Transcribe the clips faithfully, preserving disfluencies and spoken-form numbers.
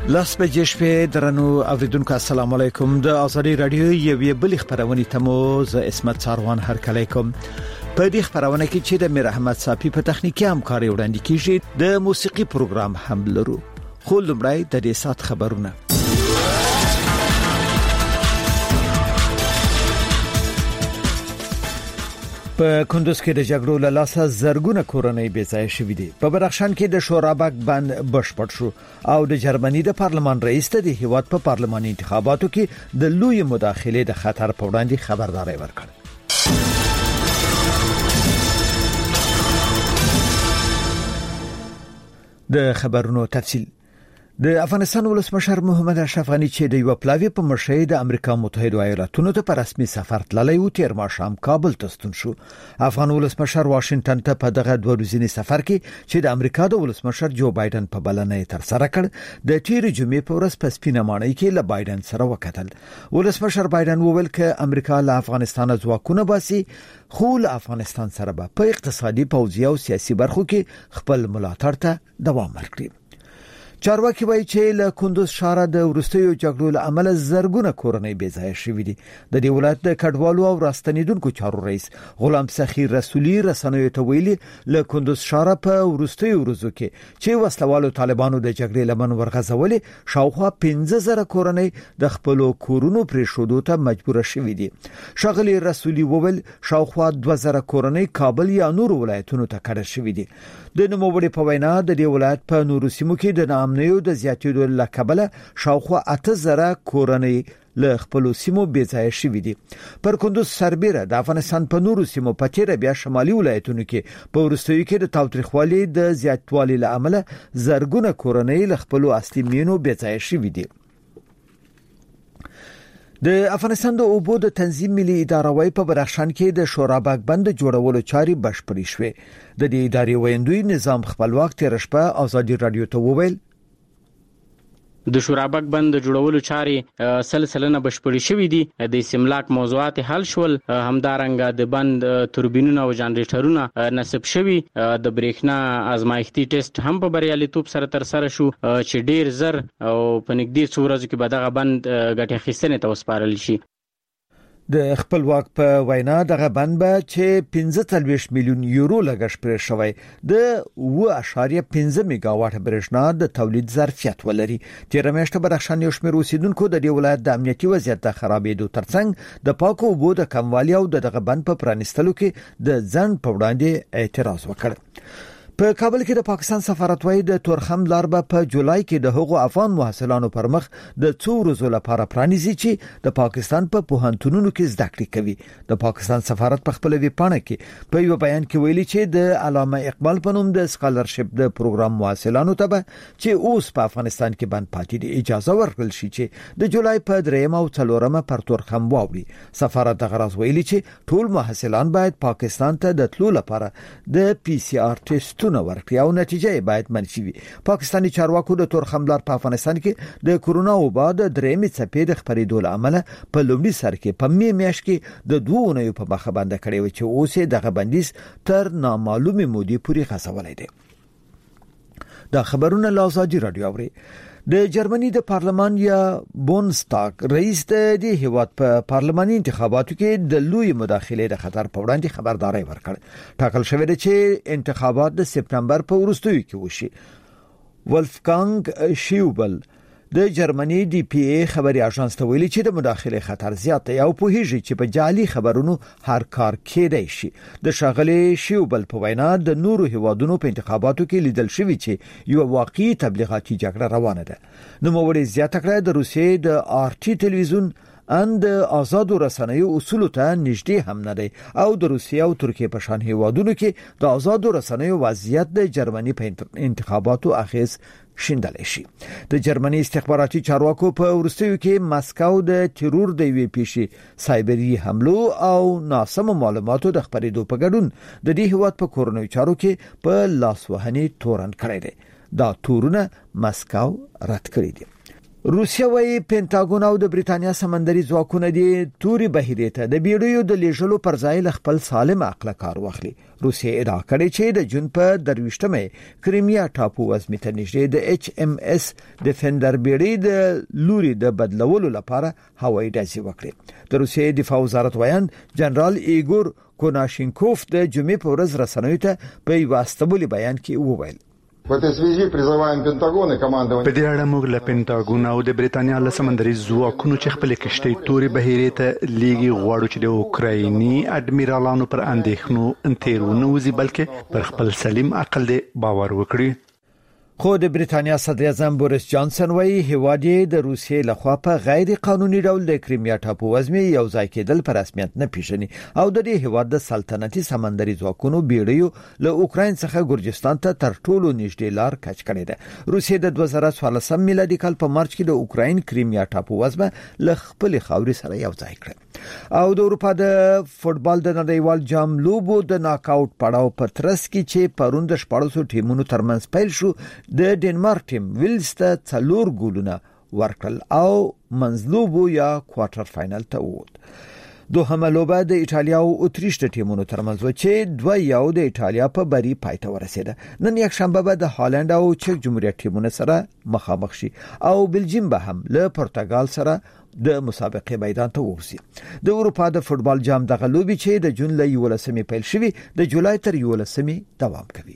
لاس بجې شپې درنو اوریدونکو السلام علیکم د ازادي رادیو یوې بل خبرونه تمو ز اسمت ساروان هر کله کوم په دې خبرونه کې چې د میر احمد صافي په تخنیکی همکاري وړاندې کیږي د موسیقي پروګرام هم لرو خو لمړی د دې سات خبرونه په کندوز کې د جګړو له لاسه زرګونه کورنۍ بې ځای شوې دي په بدخشان کې د شورابک بند بشپړ شو او د جرمني د پارلمان رئیس ته د هیواد په پارلماني انتخاباتو کې د لوی مداخله د خطر په وړاندې خبرداري ورکړه د خبرونو تفصیل د افغانستان ولسمشر محمد اشرف غنی چې د یو پلاوی په مرشد د امریکا متحده ایالاتونو ته په رسمي سفر تللی و تیر ماښام کابل ته ستون شو افغان ولسمشر واشنگټن ته په دغه دوه ورځنی سفر کې چې د امریکا د ولسمشر جو بایدن په بلنه تر سره کړ د تیر جمعې په ورځ په سپینه ماڼۍ کې له بایدن سره وکتل ولسمشر بایدن وویل چې امریکا له افغانستان ځواکونه باسي خو له افغانستان سره په اقتصادي پوځي او سیاسي برخو کې خپل ملاتړ ته دوام ورکړي چارواکي وایي چې له کندوز ښار د ورستیو جګړو له امله زرګونه کورنۍ بې ځای شوې دي د دې ولایت د کډوالو او راستنیدونکو چارو رئیس غلام سخیر رسولي رسنیو ته ویلي له کندوز ښار په ورستیو ورځو کې چې وسلوالو طالبانو د جګړې لمن ورغځولې شاوخوا پنځه زره کورنۍ د خپل کورونو پرې شودو ته مجبور شوې دي شغلي رسولي وویل شاوخوا دوه زره کورنۍ کابل یا نور ولایتونو ته کډه شوې دي د نوموړي په وینا د دې ولایت په نورو سیمو کې د نامنیو د زیاتېدو له کبله شاوخوا اته زره کورنۍ له خپل سیمو بې ځای شوې دي پر کندوز سربېره د افغانستان په نورو سیمو په تیر بیا شمالي ولایتونو کې په ورستیو کې د تاوتریخوالي د زیاتوالي له امله زرګونه کورنۍ له خپل اصلي مینو بې ځای شوې دي د افغانستان د اوبو د تنظیم ملي اداره وايي په بدخشان کې د شورابک بند جوړولو چاري بشپړې شوې د دې ادارې ویندوی نظام خپلواک تیر شپه ازادي رادیو ته وویل د شورابک بند جوړولو چارې سلسله بشپړې شوې دي د سیملاک موضوعات حل شول همدارنګه د بند توربینونه او جنریټرونه نصب شوي د بریښنا ازمایښتي ټیسټ هم په بریالیتوب سره تر سره شو چې ډیر زر او په نږدې څو ورځو کې به دغه بند ګټه اخیستنې ته وسپارل شي د خپلواک په وینا دغه بند به چې پنځه ویشت میلیون یورو لګښ پرې شوی د اوه اشاریه پنځه میگاواټ برېښنا د تولید ظرفیت ولري تیر میاشت بدخشان یو شمېر اوسیدونکو د دې ولایت د امنیتي وضعیت د خرابېدو ترڅنګ د پاکو اوبو د کموالي او دغه بند په پرانیستلو کې د ځنډ په وړاندې اعتراض وکړ په کابل کې د پاکستان سفارت وايي د تورخم لار به په جولای کې د هغو افغان محصلانو پر مخ د څو ورځو لپاره پرانیزي چې د پاکستان په پوهنتونونو کې زده کړې کوي د پاکستان سفارت په خپل ویبپاڼه کې په یو بیان کې ویلي چې د علامه اقبال په نوم د سکالرشپ د پروګرام محصلانو ته به چې اوس په افغانستان کې بند پاتې دي اجازه ورکړل شي چې د جولای په دریم او څلورمه پر تورخم واوړي سفارت د غرض ویلي چې ټول محصلان باید پاکستان ته د تلو لپاره د پی سی آر ټیسټ ورکړي او نتیجه باید منفي وي پاکستاني چارواکو د تورخم لار په افغانستان کې د کورونا وبا د درېمې څپې د خپرېدو له امله په لومړي سر کې په می میاشت کې د دوه اونیو په مخه بند کړی و چې اوس دغه بندیز تر نامعلومه مودې پورې غځولای دی دا خبرونه له ازادي رادیو اوري د جرمني د پارلمان یا بونستاګ رئیس د دې هیواد په پارلماني انتخاباتو کې د لوی مداخله د خطر په وړاندې خبرداري ورکړ ټاکل شوی دی چې انتخابات د سپتمبر په وروستیو کې وشي ولفګانګ شیوبل د جرمني ډي پی ای خبري اژانس ته ویلي چې د مداخله خطر زیات دی او په هیڅ چې په جعلي خبرونو هر کار کېدای شي د شاغلي شیوبل په وینا د نورو هیوادونو په انتخاباتو کې لیدل شوی چې یو واقعي تبلیغاتي جګړه روانه ده نو موږ زیاته کړه د روسیې د آر ټي ټلویزیون اند آزاد رسنیو اصول ته نږدې هم نه دی او د روسیې او ترکیې په شان هیوادونو کې د آزاد رسنیو وضعیت د جرمني په انتخاباتو اخیز شیندل شي د جرمني استخباراتي چارواکو په ورستیو کې مسکو د ترور د وی پیشي سایبری حملو او ناسم معلوماتو د خبرېدو په ګډون د دې هیواد په کورونو چارو کې په لاس وهني تورن کړی دی دا تورونه مسکو رد کړی دي روسیه وايي پینټاګون او د بریټانیا سمندري ځواکونه دي توري بهیرې ته د بیړیو د لیږلو پر ځای خپل سالم عقل کار واخلي. روسیه ادعا کړې چې د جون په درويشتمه کریمیا ټاپو وزمې ته نږدې د ایچ ام اس ډیفندر بیړۍ د لوري د بدلولو لپاره هوایي ډزې وکړې. د روسیې دفاع وزارت وایي جنرال ایګور کوناشینکوف د جمعې په ورځ رسنیو ته په واستبولي بیان کې وویل په دې سویزي پرځوان پینټاګون کمانډ په دې اړه موږ له پینټاګون او د بریټانیا له سمندري ځواکونو چې خپل کشتۍ توري بهیرې ته لیږي غواړو چې د اوکرایني اډمیرالانو پر اندېښنو انتیرونه وزي بلکې پر خپل سلیم عقل دې باور وکړي. خو د بریټانیا صدر اعظم بوریس جانسن وايي هیواد یې د روسیې لخوا په غیر قانوني ډول د کریمیا ټاپو وزمې یو ځای کېدل پر رسمیت نه پیژني او د دې هیواد د سلطنتي سمندري ځواکونو بیړیو له اوکراین څخه ګورجستان ته تر ټولو نږدې لار کچ کړې ده. روسیې د دوه زره څوارلسم میلادي کال په مارچ کې د اوکراین کریمیا ټاپو وزمه له خپل خاورې سره یو ځای کړه. او د اروپا د فوتبال د نړیوال جام لوبو د ناک آوټ پړاو په ترڅ کې چې پروند شپږ ټیمونو ترمنځ پیل شو د ډنمارک ټیم ویلز ته څلور ګولونه ورکړل او منځلوبو یا کوارټر فائنل ته ووت. دوهمه لوبه د ایټالیا او اتریش د ټیمونو ترمنځ و چې دوه یو د ایټالیا په بری پای ته ورسېده. نن یک شنبه به د هالند او چک جمهوریت ټیمونو سره مخامخ شي او بلجیم به هم له پرتګال سره د مسابقې میدان ته ووزي. د اروپا د فوتبال جام دغه لوبي چې د جون له یولسمې پیل شوی د جولای تر یولسمې دوام کوي.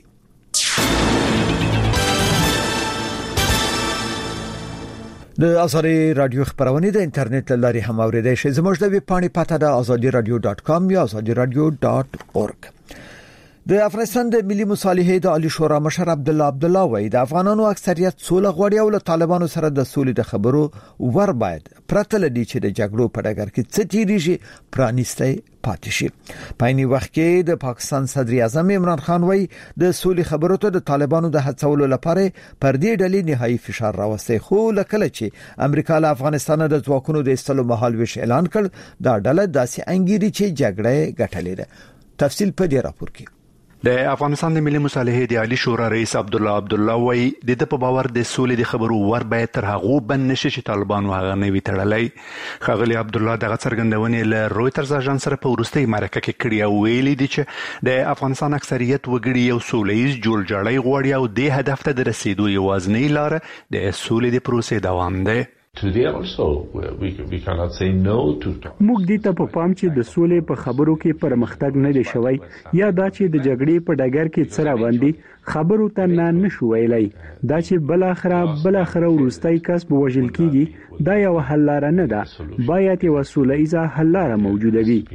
د ازادي رادیو خبرونه د انټرنیټ لاري هم اوریدئ شئ. زموږ د ویب پاڼې پته ده azadi radio dot com یا azadi radio dot org. د افغانستان د ملي مصالحې د عالی شورا مشر عبد الله عبد الله وایي د افغانانو اکثریت سوله غواړي او له طالبانو سره د سولې د خبرو ور باید پرته لدی چې د جګړو په ډګر کې څه تیریږي پرانیستي پاتې شي. په عین وخت کې د پاکستان صدر اعظم عمران خان وایي د سولې خبرو ته د طالبانو د هڅولو لپاره پر دې ډلې نهایي فشار راوستي. خو لکه چې امریکا له افغانستان د ځواکونو د استلو مهال ویش اعلان کړ دا ډله داسې انګيري چې جګړه ګټلې ده. تفصیل په دې راپور کې د افغانستان د ملي مصالحې د عالی شورا رئیس عبد الله عبد الله وایي د د په باور د سولې د خبرو ور باید تر هغه بن نشي چې طالبان هغه نه وي تړلای. خغلی عبد الله دغه څرګندونې له رويټرز اژانس سره په ورستۍ مرکه کې کړی او ویلي دي چې د افغانستان اکثریت وګړي یو سولهییز جوړ جاړی غواړي او د هدف ته د رسیدو یوازینۍ لار د سولې د پروسې دوام دی. Also, we, we cannot say no to موږ دې ته په پام چې د سولې په خبرو کې پرمختګ نه دی شوی یا دا چې د جګړې په ډګر کې څه راوندي خبرو ته نه نشو ویلای. دا چې بل اخره بل اخره ورستای کس به وژل کیږي دا یو حل لاره نه ده. باید یو سولهییزه حل لاره موجوده وي.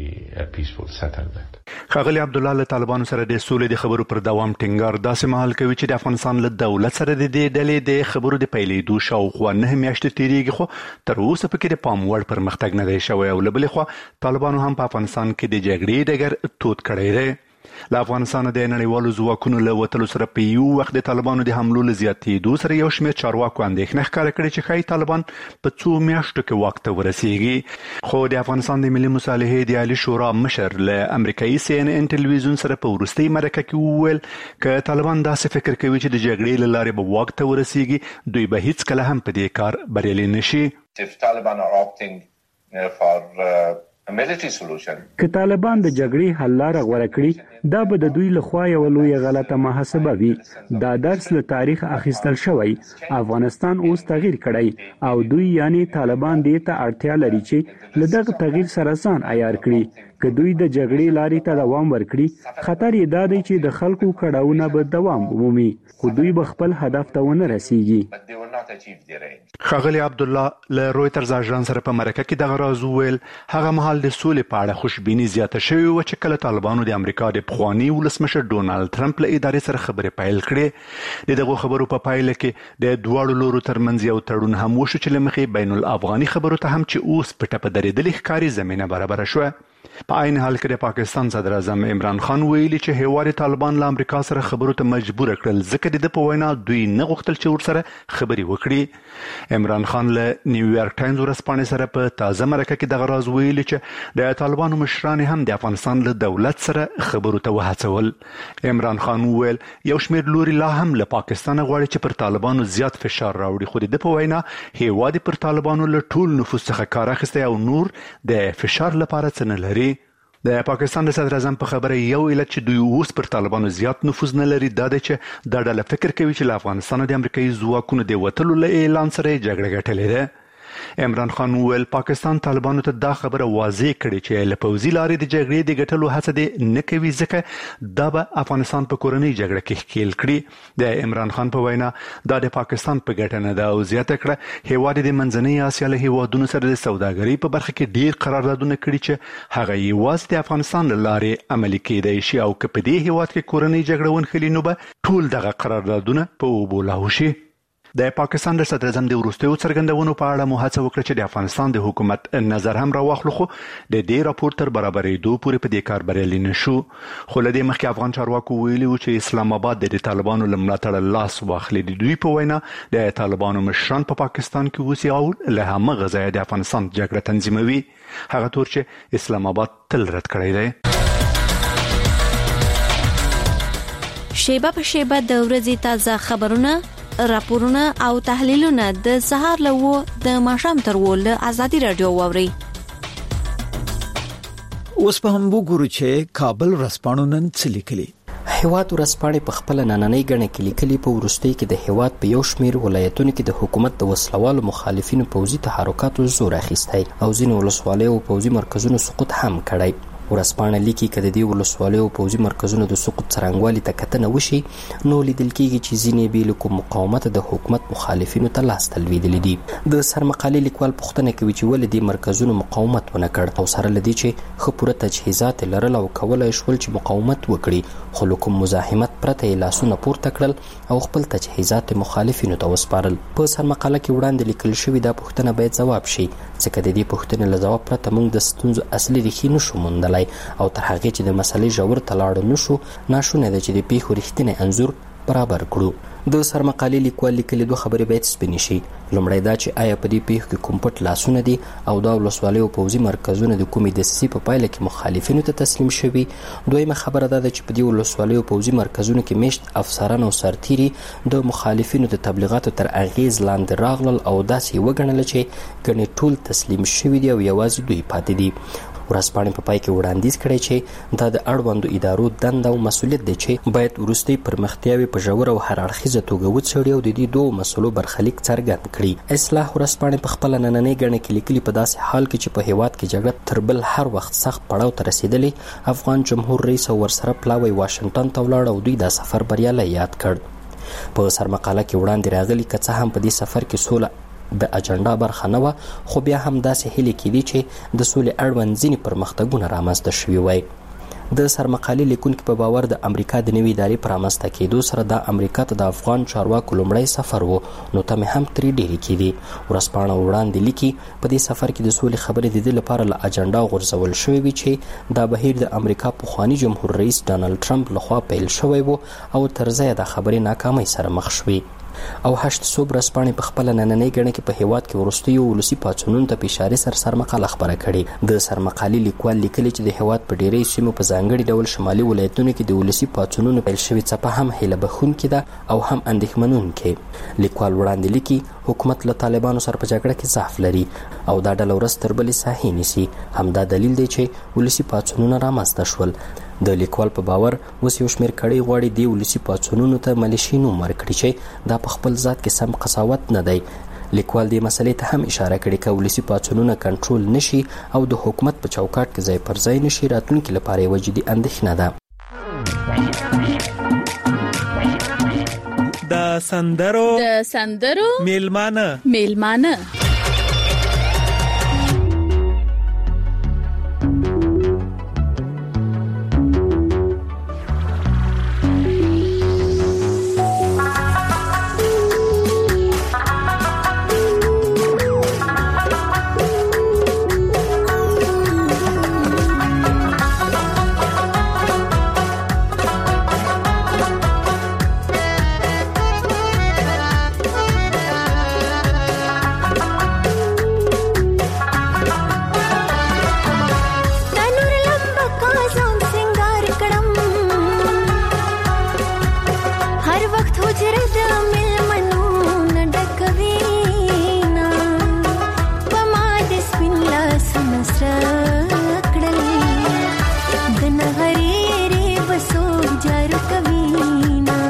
خغلی عبد الله له طالبانو سره د سولې د خبرو پر دوام ټینګار داسې مهال کوي چې د افغانستان له دولت سره د دې ډلې د خبرو د پیلېدو شاوخوا نه میاشتې تیریږي خو تر اوسه پکې د پام وړ پرمختګ نه دی شوی او له بلې خوا طالبانو هم په افغانستان کې د جګړې ډګر تود کړی دی. له افغانستان د نړیوالو ځواکونو له وتلو سره په یو وخت د طالبانو د حملو له زیاتېدو سره یو شمېر چارواکو اندېښنه ښکاره کړې چې ښایي طالبان په څو میاشتو کې واک ته ورسیږي. خو د افغانستان د ملي مصالحې د عالی شورا مشر له امریکایي سی ان ان ټلویزیون سره په ورستۍ مرکه کې وویل چې طالبان داسې فکر کوي چې د جګړې له لارې به واک ته ورسیږي دوی به هیڅ کله هم په دې کار بریالي نشي. If Taliban are opting uh, for uh, که طالبان د جګړې حل لاره غوړه کړي دا به د دوی لخوا یو لوی غلطه محاسبه وي. دا درس له تاریخ اخیستل شوی. افغانستان اوس تغییر کړی او دوی یعنی طالبان دې ته اړتیا لري چې له دغه تغییر سره ځان عیار کړي. که دوی د جګړې لارې ته دوام ورکړي خطر یې دا دی چې د خلکو کړهونه به دوام ومومي خو دوی به خپل هدف ته ونه رسیږي. خغلی عبد الله له رويټرز اژانس سره په مرکه کې دغه راز وویل هغه مهال د سولې په اړه خوشبیني زیاته شوې و چې کله طالبانو د امریکا د پخواني ولسمشر ډونالد ټرمپ له ادارې سره خبرې پیل کړې. د دغه خبرو په پایله کې د دواړو لورو ترمنځ یو تړون هم وشو چې له مخې بین الافغاني خبرو ته هم چې اوس پټه په درېدلې ښکاري زمینه برابره شوه. په عین حال کې د پاکستان صدر اعظم عمران خان ویلي چې هیواد طالبان له امریکا سره خبرو ته مجبور کړل ځکه د په وینا دوی نه غوښتل چې ورسره خبري وکړي. عمران خان له نیویارک ټایمز ورسپانې سره په تازه مرکه کې د غراز ویلي چې د طالبانو مشران هم د افغانستان له دولت سره خبرو ته وهڅول. عمران خان ویل یو شمېر لوري لا هم له پاکستان غواړي چې پر طالبانو زیات فشار راوړي، خو د په وینا هیواد پر طالبانو له ټول نفوذ څخه کار اخیستی او نور د فشار لپاره څه نه لري. د پاکستان د صدر اعظم په خبره یو علت چې دوی اوس پر طالبانو زیات نفوذ نه لري دا دی چې دا ډله فکر کوي چې له افغانستان د امریکایي ځواکونو د وتلو له اعلان سره جګړه ګټلې ده. عمران خان وویل پاکستان طالبانو ته دا خبره واضح کړې چې له پوځي لارې د جګړې د ګټلو هڅه دې نه کوي ځکه دا به افغانستان په کورنۍ جګړه کې ښکیل کړي. د عمران خان په وینا دا د پاکستان په ګټه نه ده او زیاته کړه هیواد د منځنۍ اسیا له هیوادونو سره د سوداګرۍ په برخه کې ډیر قراردادونه کړي چې هغه یوازې د افغانستان له لارې عملي کېدای شي او که په دې هیواد کې کورنۍ جګړه ونښلي نو به ټول دغه قراردادونه په اوبو لاهو شي. د پاکستان د صدر اعظم د وروستیو څرګندونو په اړه مو هڅه وکړه چې د افغانستان د حکومت نظر هم راواخلو، خو د دې راپور تر برابرېدو پورې په دې کار بریالي نشو. خو له دې مخکې افغان چارواکو ویلي و چې اسلام آباد د طالبانو له ملاتړه لاس واخلي. د دوی په وینا د طالبانو مشران په پاکستان کې اوسي او له همغه ځایه د افغانستان جګړه تنظیموي، هغه طور چې اسلام آباد تل رد کړی دی. شیبه په شیبه د ورځې تازه خبرونه، راپورونه او تحلیلونه د سهار له و د ماښام تر و له ازادي رادیو ووري. اوس په هم وګورو چې کابل ورځپاڼو نن څه لیکلي. هیواد ورځپاڼې په خپل نننۍ غڼه کې لیکلي په وروستۍ کې د هیواد په یو شمېر ولایتونو کې د حکومت د وسلوالو مخالفینو پوځي تحرکاتو زور اخیستی او ځینې ولسوالیو او پوځي مرکزونو سقوط هم کړی. ورځپاڼه لیکي که د دې ولسوالیو او پوځي مرکزونو د سقوط څرنګوالي ته کتنه وشي نو لیدل کېږي چې ځینې بې له کوم مقاومت د حکومت مخالفینو ته لاس تلویدلي دي. د سرمقالې لیکوال پوښتنه کوي چې ولې دې مرکزونو مقاومت ونه کړ او سره له دې چې ښه پوره تجهیزات لرل او کولی شول چې مقاومت وکړي، خو له کوم مزاحمت پرته یې لاسونه پورته کړل او خپل تجهیزات مخالفینو ته وسپارل. په سرمقاله کې وړاندې لیکل شوي دا پوښتنه باید ځواب شي ځکه د دې پوښتنې له ځواب پرته موږ د ستونزو اصلي ریښې نشو موندلی او تر هغې چې د مسلې ژور ته لاړ نشو ناشونه ده چې د پیښو رښتینی انځور برابر کړو. د سرمقالې لیکوال لیکلي دوه خبرې باید سپینې شي. لومړی دا چې آیا په دې پیښو کې کوم پټ لاسونه دي او دا ولسوالیو او پوځي مرکزونه د کومې دسیسې په پایله کې مخالفینو ته تسلیم شوي. دویمه خبره دا ده چې په دې ولسوالیو او پوځي مرکزونو کې میشت افسران او سرتیري د مخالفینو د تبلیغاتو تر اغیز لاندې راغلل او داسې یې وګڼله چې ګڼې ټول تسلیم شوي دي او یوازې دوی پاتې دي. ورځپاڼې په پای کې وړاندیز کړی چې دا د اړوندو ادارو دنده او مسؤلیت دی چې باید وروستۍ پرمختیاوې په ژوره او هر اړخیزه توګه وڅېړي او د دې دوو مسلو برخلیک څرګند کړي. اصلاح ورځپاڼې په خپله نننۍ ګڼه کې لیکلي په داسې حال کې چې په هیواد کې جګړه تر بل هر وخت سخت پړاو ته رسېدلې، افغان جمهور رئیس او ورسره پلاوی واشنګټن ته ولاړ او دوی دا سفر بریالی یاد کړ. په سرمقاله کې وړاندې راغلي که څه هم په دې سفر کې سوله د اجنډا برخه نه وه، خو بیا هم داسې هیلې کېدې چې د سولې اړوند ځینې پرمختګونه رامنځته شوي وای. د سرمقالې لیکونکي په باور د امریکا د نوې ادارې په رامنځته کېدو سره دا امریکا ته د افغان چارواکو لومړی سفر و نو تمې هم ترې ډېرې کېدې. ورځپاڼه وړاندې لیکي په دې سفر کې د سولې خبرې د دې لپاره له اجنډا غورځول شوې وي چې دا بهیر د امریکا پخواني جمهور رئیس ډانلډ ټرمپ لخوا پیل شوی و او تر ځایه د خبرې ناکامۍ سره مخ شوې. او هشت صوب ورځپاڼې په خپله نننۍ ګڼه کې په هیواد کې وروستیو ولسي پاڅونونو ته په اشارې سره سرمقاله خپره کړې. د سرمقالې لیکوال لیکلي چې د هیواد په ډیری سیمو په ځانګړي ډول شمالي ولایتونو کې د ولسي پاڅونونو پیل شوې څپه هم هیله بښونکې ده او هم اندېښمنونکې. لیکوال وړاندې لیکي حکومت له طالبانو سره په جګړه کې ضعف لري او دا ډله ورځ تر بلې ساحې نیسي. همدا دلیل دی چې ولسي پاڅونونه رامنځته شول. د لیکوال په باور اوس یو شمېر کړۍ غواړي دې ولسي پاڅونونو ته ملیشي نوم ورکړي چې دا په خپل ذات کې سم قساوت نه دی. لیکوال دې مسلې ته هم اشاره کړې که ولسي پاڅونونه کنټرول نشي او د حکومت په چوکاټ کې ځای پر ځای نشي راتلونکي لپاره یوه جدي اندېښنه ده. د سندرو د سندرو میلمانه میلمانه کړم هر وخت حجره د ملمنو نه ډکوي نه په ما د سپین لاسونه سره کړل د نهرې بسو جارو کوي نه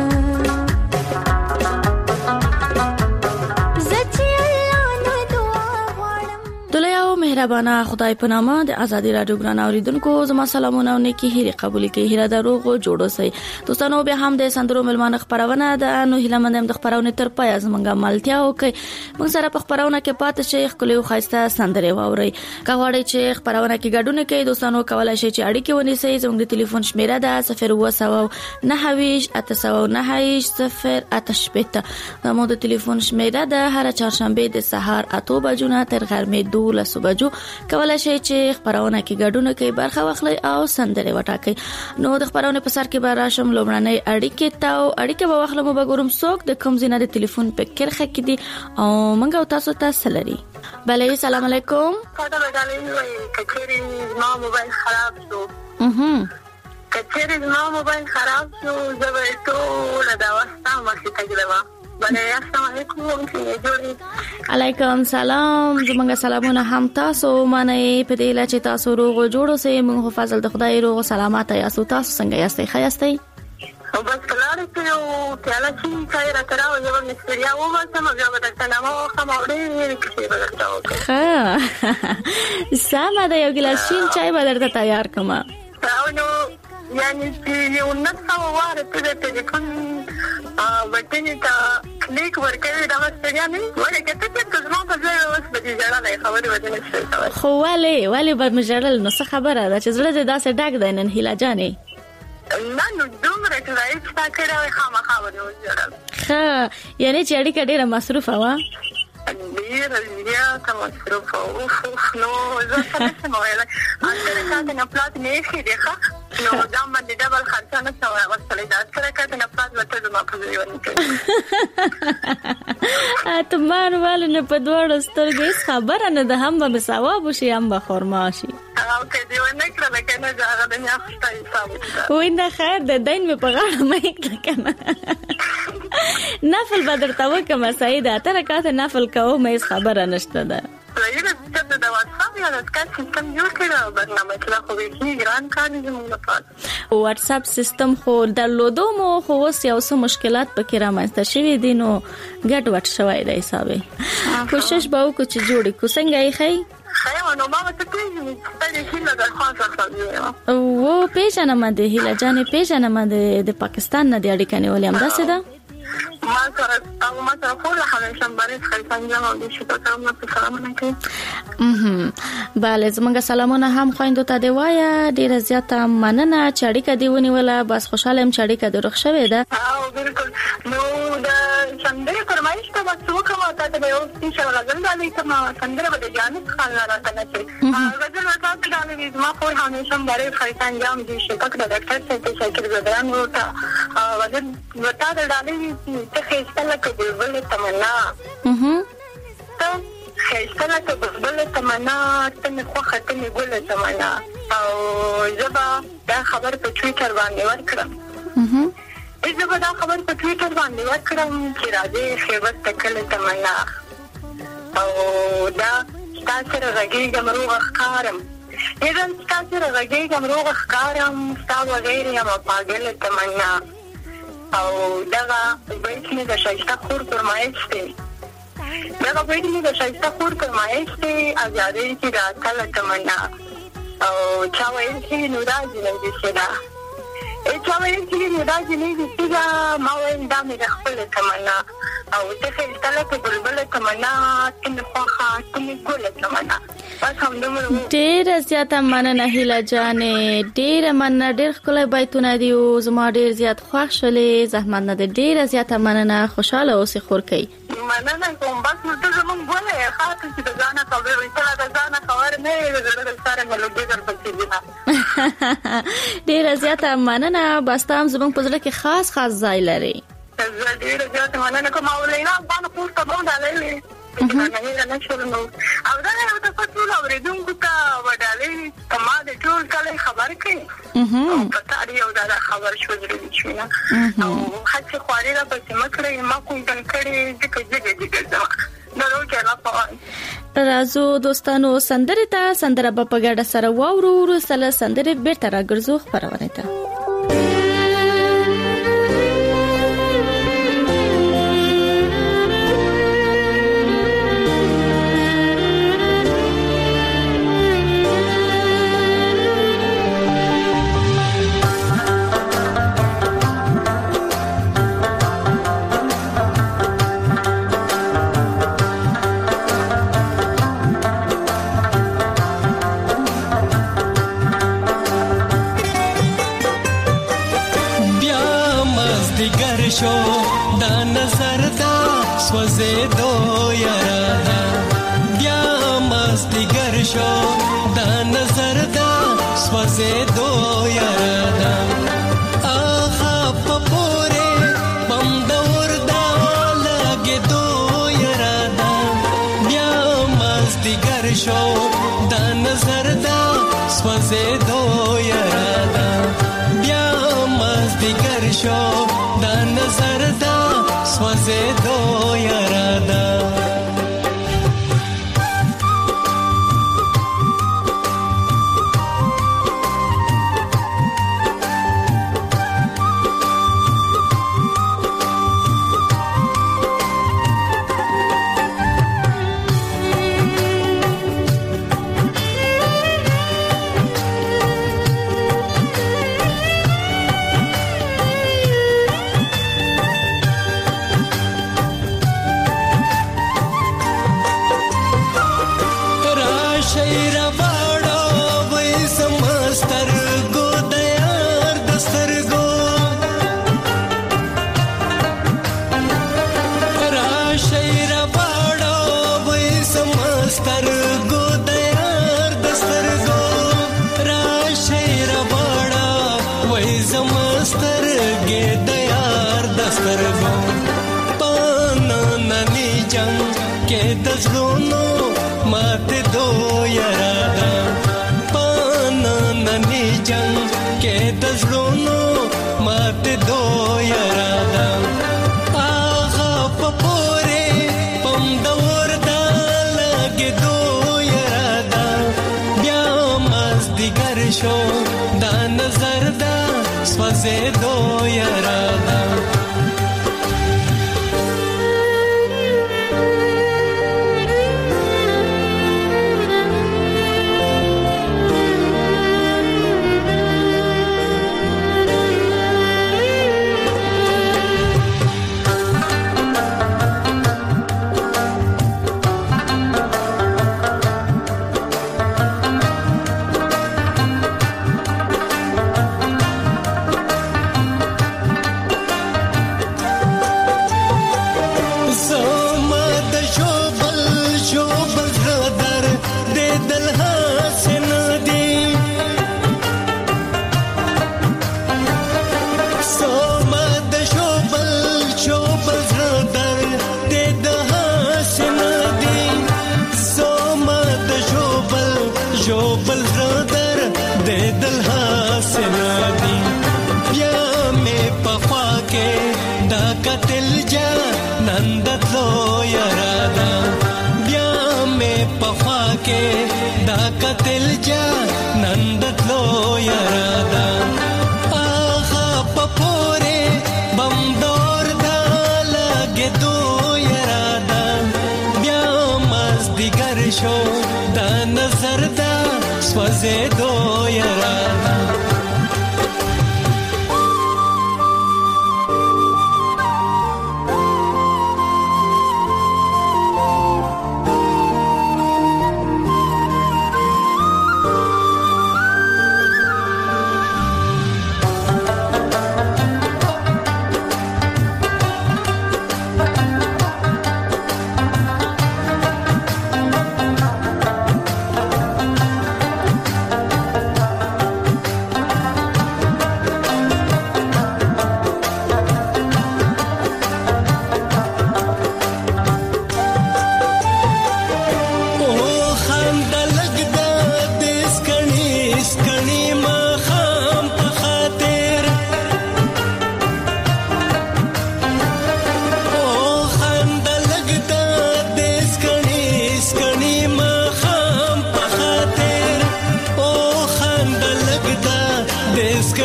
مهربانه خدای په نامه د ازادي رادیو ګران اوریدونکو زما سلامونه او نیکی هیله قبول کړئ. هیله دروغ جوړو سي دوستانو به هم د سندرو ملمانه خبرونه د نو هیله مندم د خبرونه تر پای زمونږه ملتیا وکي. موږ سره په خبرونه کې پات شیخ کلیو خاصه سندره واوري. کاوړی چې خبرونه کې ګډونه کوي دوستانو کولای شي چې اړیکه ونیسي. زموږ د ټلیفون شمیره ده صفر و سو نه هویش اتسو نه هیش صفر اتشپته. زموږ د ټلیفون شمیره ده هر چهارشنبه د سهار اتو بجو نه تر غرمې دوه بجو کولای شي چې خبرونه کې ګډونه کوي برخه واخلي او سندره وټاکي. نو د خبرونه په سر کې به راشم لومړنۍ اړیکه تاو اړیکه به واخلم به ګورم څوک د کوم زینه د ټلیفون په کرخه کې دي او منګه تاسو ته سلري. بله السلام علیکم. خدای دې وي کچېری ما موبایل خراب شو. اها کچېری ما موبایل خراب شو زه به ټول دا واسطه مخې ته ګلما. بله السلام علیکم. علیکم سلام. زمونږ سلامونه هم تاسو منئ په دې لچ تاسو روغ جوړو سي. موږ فضل د خدای روغ سلامت یاسو. تاسو څنګه یاستئ؟ ښه یاستئ؟ او بس کلاره ته یو پیاله چای چای راکراو یو مستریا و ما سم بیا به تاسو نامو خموړې کې به تاسو. ښه سم دا یو ګلاس شین چای به درته تیار کړم. او نو یعنی یو نفس واره په ټلیفون وټینې ته کلیک ورکوي دا مستریا نه وایي کته چې زما په ځای اوس به دې ځړلې خبرې ودی نشي. خو ولې ولې به مجرل نو څه خبره ده چې زړه دې داسې ډک دی نن هیله جانې؟ نه نو دومره چې راځي تا کړه وي خامخا ونه وځړل. ښه یعنی چې اړیکه ډیره مصروفه وه؟ ډیره زیاته مصروفه اوف اوف نو زه څه نه وایله اته کاته نه پلاټ نه شي دی ښه نو دا باندې ډبل خرڅ نه شوی ورسره دا سره کاته نه پلاټ وته ما په ځای ورنکړ. اته مان ول نه په دوړ سترګې خبره نه ده هم به ثواب شي هم به خرما شي. او کې دی ونه کړل کنه دا غو نه اخته حساب. وای نه خیر د دین مې په غاړه مې کړ کنه. نفل بدر تا وکم سعیده تر کاته نفل کوو مې خبره نشته ده. لایره چې د واتساپ یا د سکایپ سیستم جوړ کړو برنامه چې خو به ګران کار زموږ لپاره. واتساپ سیستم خو درلودو مو خو اوس یو څه مشکلات پکې رامنځته شوي دي نو ګډ وډ شوی دی حسابه. کوشش به وکړو چې جوړ کو څنګه یې خی. خیر نو ما ته پیژنې چې هیله د خاصه خبره. او پیژنم د هیله جانې پیژنم د پاکستان نه د اړیکې نیولې هم داسې ده. ما سره او ما سره خو له همیشه باندې خلک انجام او د شپه کوم په سلامونه کوي. اها bale زمونږ سلامونه هم خويندو ته دی وایا ډیره زیاته مننه چې اړیکه دی ونیوله بس خوشاله يم چې اړیکه درخ شوې ده. او بالکل نو د سندره فرمایش ته وڅو کومه ته به یو څه غزل غالي کومه سندره به جانب خان راته نه شي غزل ورته غالي ما خو همیشه باندې خلک انجام دي شپه د ډاکټر څخه شکر ګذران ورته غزل ورته غالي ته خېسته لکه بلبل تمنا. اها ته خېسته لکه بلبل تمنا ته مې خو ختمه ګل تمنا او زبا دا خبر په ټویټر باندې ورکړم. اها زبا دا خبر په ټویټر باندې ورکړم چې راځي خیبر تکل تمنا او دا تاسو راغی ګمرو ښکارم اذا تاسو راغی ګمرو ښکارم تاسو غیر یم پاگل تمنا او دغه بیت می د شایسته خور فرمایش دی دغه بیت می د شایسته خور فرمایش دی ازادي کی راکل تمنا او چا وایي چې نو راځي نه دي شدا ا چا وایي چې نو راځي نه دي شدا ما وایي دا مې خپل تمنا او ته خپل ته بلبل تمنا تم خوخه تم ګل تمنا ډېر زیاته مننه هیله جانې ډېر مننه ډېر خلک بایتونه دی او زما ډېر زیات خوښ شولې زحمت نه ډېر زیاته مننه خوشاله اوسې خور کوي مننه کوم بس نو ته زمونږ ګولې خاطر چې د ځانه خبرې وي ته د ځانه خبر نه یې د سره ملګری در پکې دي ډېر زیاته مننه بس تاسو زمونږ په ځل کې خاص خاص ځای لري ډېر زیاته مننه کوم او لینا باندې پوښتنه باندې نه نه نه شول نو او دا یو د ټول اوریدونکو ته وډالې ما د ټول کله خبر کړي او پتا دی یو دا خبر شو درې چې نه او هڅه خواري را پسې مکړې ما کوم تن کړي چې کېږي چې ځما نو کې لا پوهه رازو دوستانو سندره ته سندره په ګډه سره واورو ورسله سندره بیرته راګرځو خبرونه ته شو دا نظر دا سوزه دو یرادا بیا مستګر شو دا نظر دا سوزه دو یرادا اخا پپوره بم دور دا لګې دو یرادا بیا مستګر شو دا نظر دا سوزه دو یرادا بیا مستګر شو دا نظر دا سوزه دو یرادا سوزه دو یرادا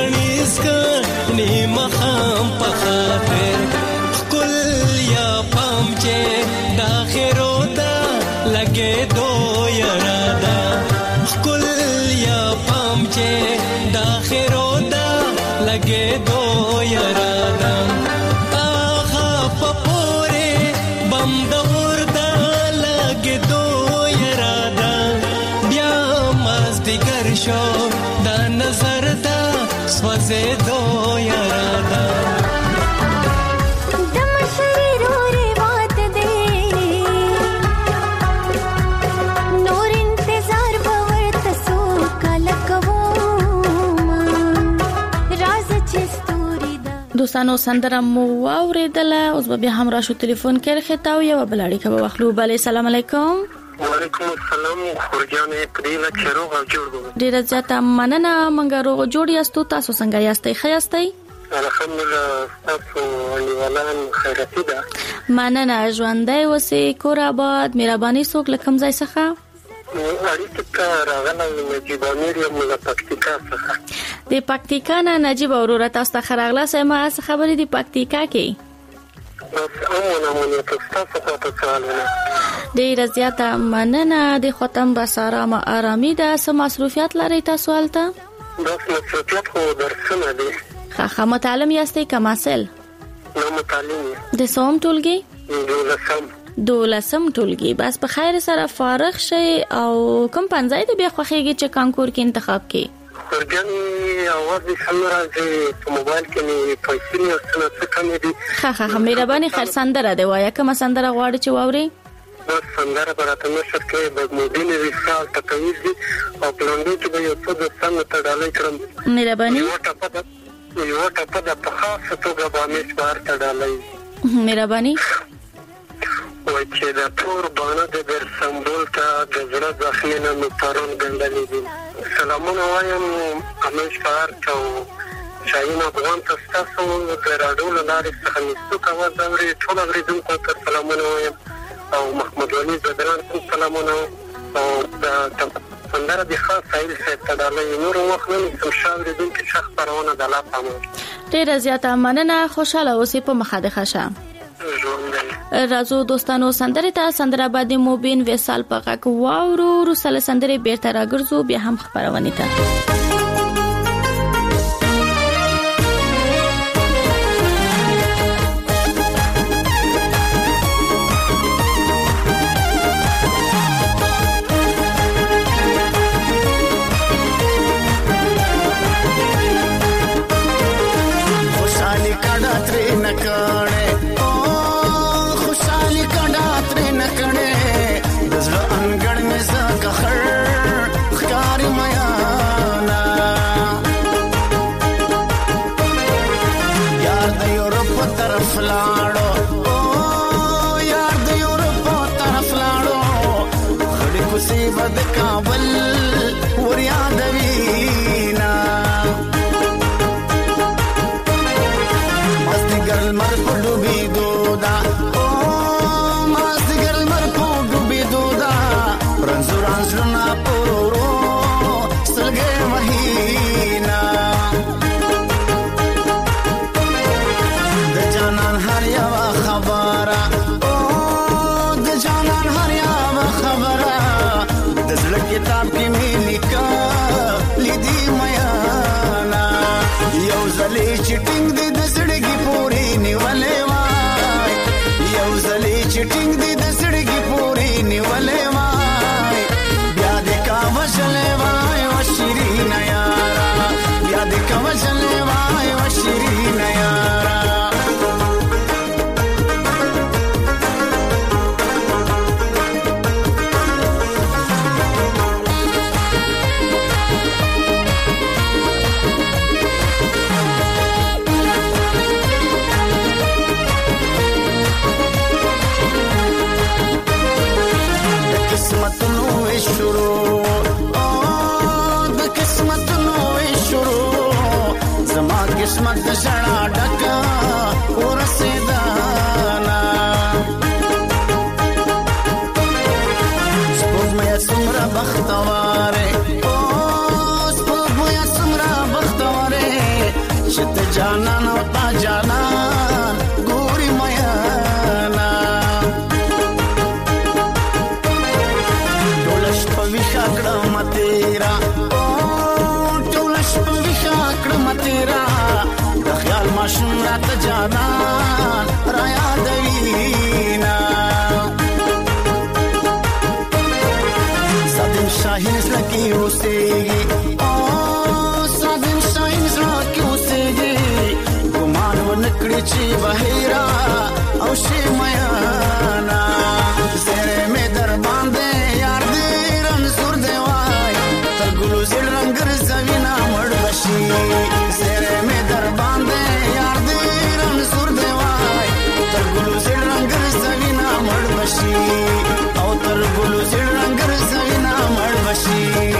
غنیز کنی مخام په خاطر کل یا پام چې دا خیرو دا لګې دو یرادا کل یا پام چې دا خیرو دا لګې دو یرادا آغا پپوره بم د وردا لګې دو یرادا بیا مازدیګر شو دا نظر دا سوځې دو یرادا دوستانو سندره مو واوریدله اوس به بیا هم راشو ټلیفون کې رخصتاو یو بلاړی کبه واخلو بله سلام علیکم وعلیکم السلام خورجانې پریله چروغ او جوړ ډیر زیاته مننه مونږ روغ جوړ یاستو تاسو څنګه یاستئ خیاستئ الحمدلله تاسو ولولان خیرتی ده مننه ژوندۍ اوسئ کور آباد مهرباني څوک له کوم ځای څخه اړیکه راغله نجیب امیر یم له پکتیکا څخه د پکتیکا نه نجیب وروره تاسو ته خراغله سمه اس خبرې د پکتیکا کې بس امونه مونږ تاسو ته په سوالونه ډیر زیاته مننه د ختم بساره ما آرامي ده سم مصروفیت لري تاسو الته بس مصروفیت خو درسونه دي خا متعلم یاستئ کماسل نو متعلم د سوم ټولګي دولسم دولسم ټولګي بس په خیر سره فارغ شي او کوم پنځای د بیا خوخیږي چې کانکور کې انتخاب کې ورګنی اواز دې سمرا چې په موبایل کې نه پیسې نه څه څه کمې دي ها ها ها مهرباني خیر سندره دی وایا کوم سندره غواړي چې واوري بس سندره براته نشر کې د موبایل ریسال تکویز دي او پلانډو چې به یو څه د څنګه ته ډالۍ کړم مهرباني یو ټاپه د یو ټاپه د په خاصه توګه باندې بار ته ډالۍ مهرباني وای چې د تور باندې د بر سمبول ته د زړه ځخنه نو پرون ګندلې دي سلامونه وایم امیش کار کو شاین افغان تاسو د راډیو لارې څخه نستو کاوه دا ورې ټول اوریدونکو ته سلامونه وایم او محمد ولی زدران ته سلامونه او د سندره د خاص سایل څخه تدالې نور وخت سم شاورې دونکو کې شخص پرونه د لا پامو ډیر زیاته مننه خوشاله اوسئ په مخه د خشه رازو دوستانو سندره ته سندره باندې موبین وسال پغک واورو رساله سندره بیرته راګرځو بیا هم خبرونه ته کتاب کې مې لیکه لیدي میانا یو ځلې چټینګ دې د سړګي پوري نیولې وای یو ځلې چټینګ دې د سړګي پوري نیولې وای بیا دې کا وشلې وای او شیرین یارا بیا دې کا وشلې وای او شیرین یارا قسمت نو شروع او د قسمت نو شروع زما قسمت د شړا ډکا ورسېدانا سپوږ مې سمرا بختواره او سپوږ مې سمرا بختواره چې ته جانان او تا جانان ګوري میانا ټولش په ویښه کړم تیرا ټولش په ویښه کړم تیرا د خیال ماشوم راته جانان را یادوینا سادن شاهین زلکی اوسېږي او سادن شاهین زلکی اوسېږي ګمان ونکړي چې بهیرا او شي میانا زره مې در باندې یار دې رنځور دی وای تر ګلو زړ رنگ رزوینا مړ بشي زره مې در باندې یار دې رنځور دی وای تر ګلو زړ رنگ رزوینا مړ بشي او تر ګلو زړ رنگ رزوینا مړ بشي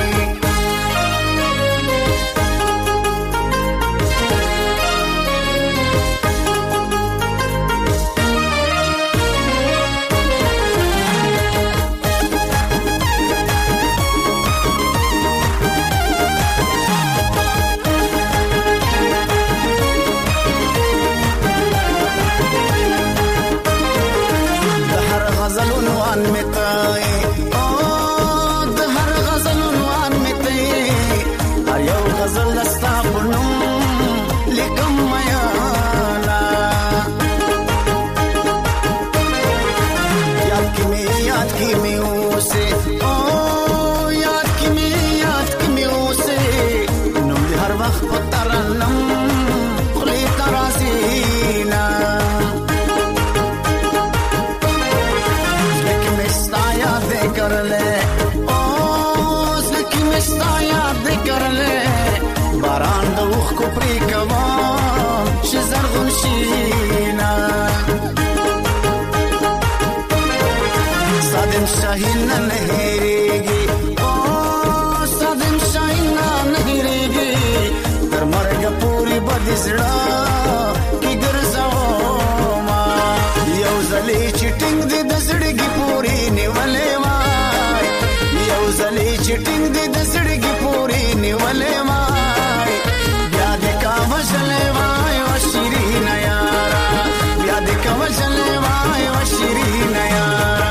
شاهین نه هېریږي او سادن شاهین نه هېریږي تر مرګ پورې بد زړه کې ګرځاو ما یو ځلې چټینګ دې د زړګي پورې نیولې وای یو ځلې چټینګ دې د زړګي پورې نیولې وای بیا دې کا وژلې وای او شیرین یارا بیا دې کا وژلې وای او شیرین یارا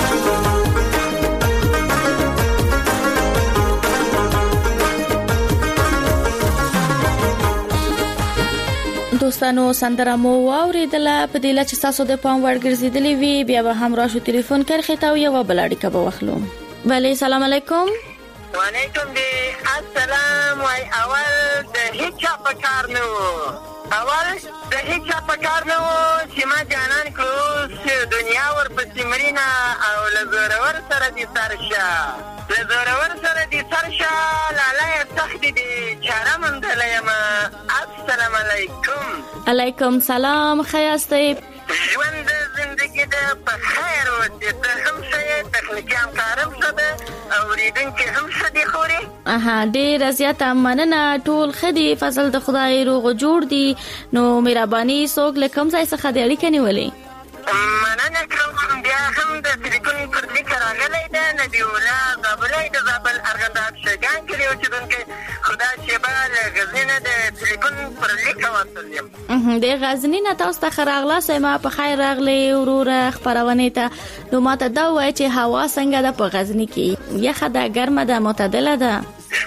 دوستانو سندره مو واوریدله په دې لچ تاسو د پام وړ ګرځیدلې وی بیا به هم راشو ټلیفون کرخه تا یو بلاړی کبه واخلو بله سلام علیکم وعلیکم دی السلام وای اول د هیڅ په کار نه اول د هیڅ په کار نه چې ما جانان کړو دنیا ور پسې مرینا او لزورور سره دي سرشه لزورور سره دي سرشه لاله تخت دي چاره مندلې ما السلام علیکم علیکم سلام خیاسته ژوند زندگی ده په خیر او د هم څه تخنیکي کارم څه او ریډینګ هم څه دي خوري اها ډیر زیاته مننه ټول خدي فضل د خدای روغ جوړ دي نو مهرباني سوګ لکم ځای څخه د اړیکې نیولې مننه کوم بیا هم د ټلیفون پر لیک راغلی ده نبی الله زابلای د زابل ارغنداب شګان کړي او چې دونکو خدا شیبال غزنه د ټلیفون پر لیک واصل د غزنی نه تاسو ته خراغلا سم په خیر راغلی وروره خبرونه ته نو ماته دا وای چې هوا څنګه ده په غزنی کې یخه ده ګرمه ده معتدله ده